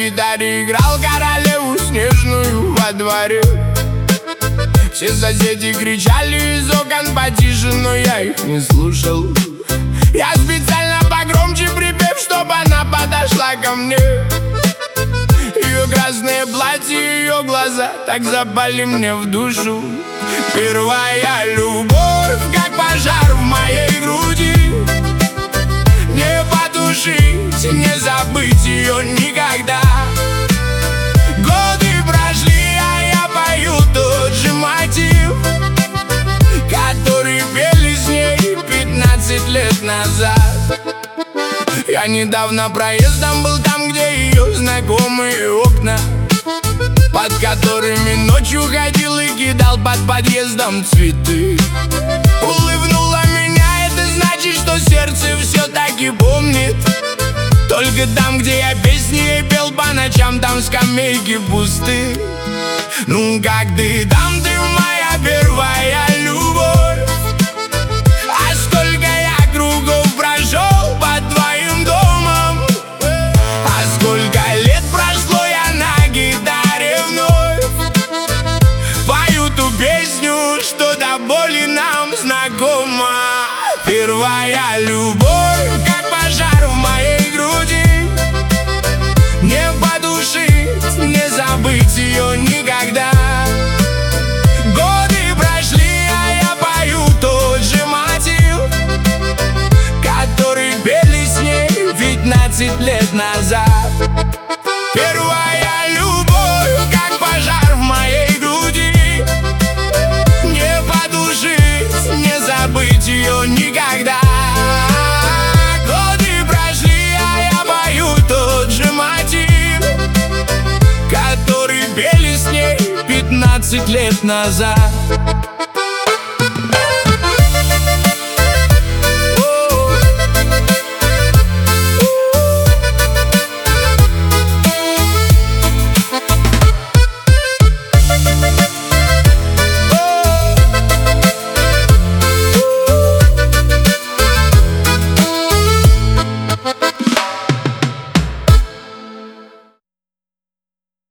гитаре играл королеву снежную во дворе. Все соседи кричали из окон потише, но я их не слушал. Я специально погромче припев, чтобы она подошла ко мне. Ее красное платье, ее глаза так запали мне в душу. Первая любовь, как пожар в моей груди. Не потушить, не забыть ее никогда. Годы прошли, а я пою тот же мотив, который пели с ней 15 лет назад. Я недавно проездом был там, где ее знакомые окна, под которыми ночью ходил и кидал под подъездом цветы. Улыбнула меня, это значит, что сердце все-таки помнит. Только там, где я песни ей пел по ночам, там скамейки пусты. Ну как ты там, ты моя первая любовь. А сколько я кругов прошел под твоим домом. А сколько лет прошло, я на гитаре вновь пою ту песню, что до боли нам знакома. Первая любовь, как пожар в моей груди. Не потушить, не забыть ее никогда. Годы прошли, а я пою тот же мотив, который пели с ней 15 лет назад. Первая любовь, как пожар в моей груди. Не потушить, не забыть ее никогда. Годы прошли, а я пою тот же мотив, который пели с ней 15 лет назад.